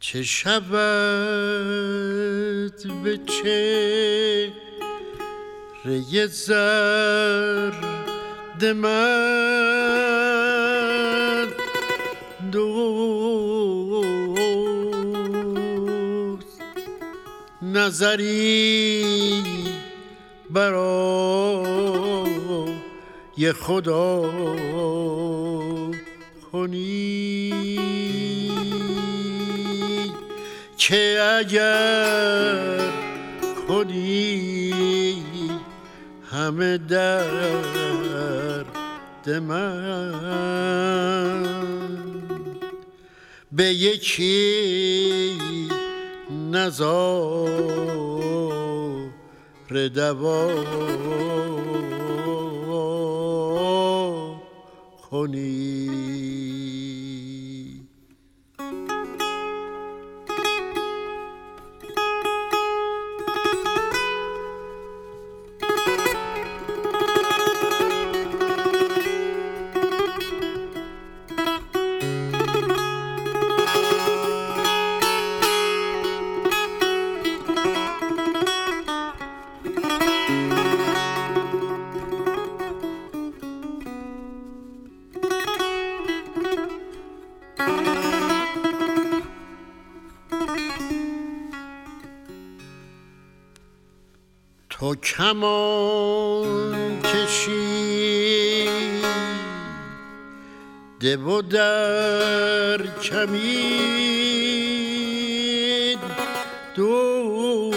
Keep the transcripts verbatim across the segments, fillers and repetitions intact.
چه شود به چهره زرد من دوست نظری برای خدا کنی که اگر کنی همه درد من به یکی نظاره دوا کنی. تو کمان کشیده و در کمین دو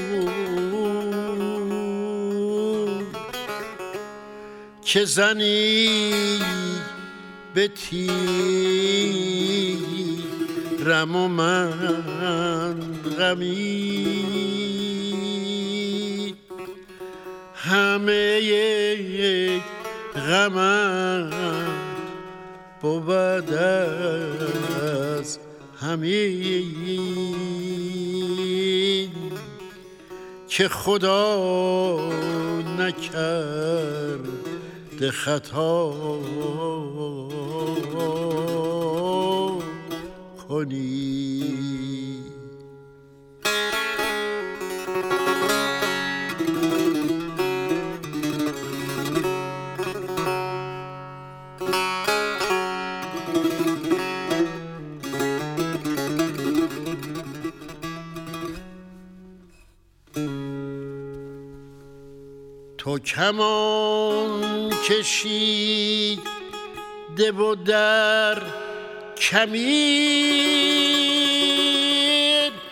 که زنی به تیرم و من غمی همه یک غمم بود از همین که خدا نکرده خطا کنی. تو کمان کشیده و در کمین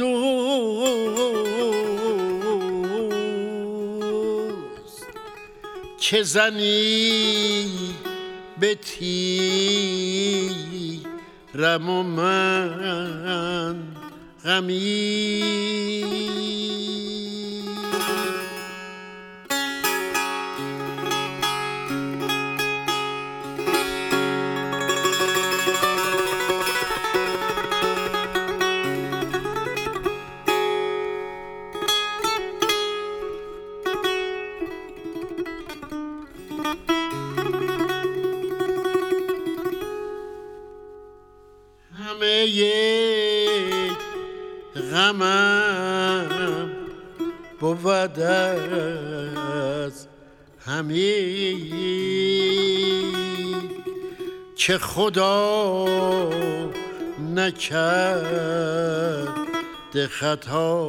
دوست که زنی به تیرم و من غمی همه یک غمم بود از همین که خدا نکرده خطا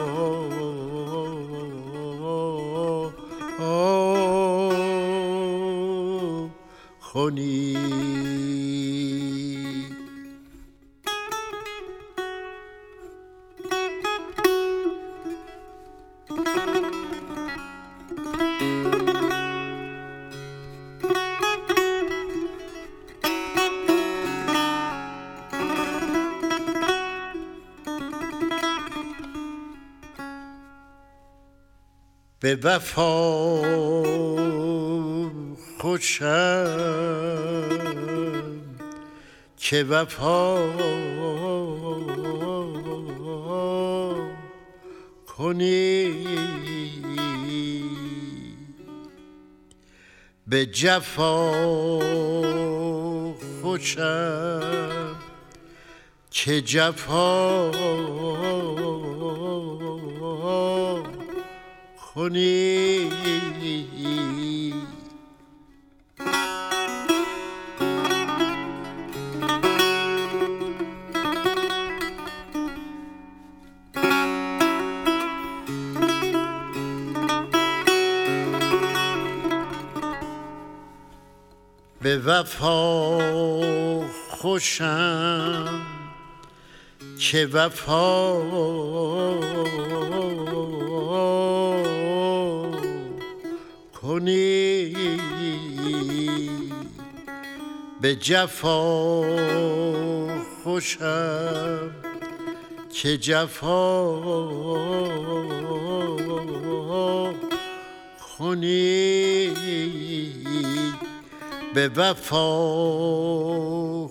کنی. به وفا خوشم که وفا کنی به جفا خوشم که جفا کنی. به وفا خوشم که وفا کنی، به جفا خوشم که جفا کنی، به وفا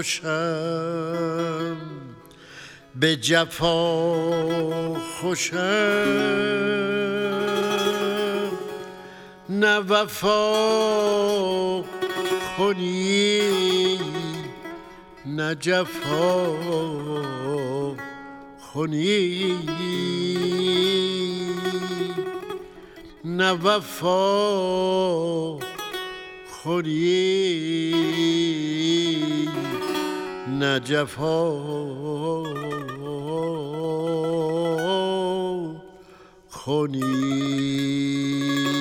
خوشم به جفا خوشم، نه وفا کنی نه جفا کنی، نه وفا کنی نه جفا کنی.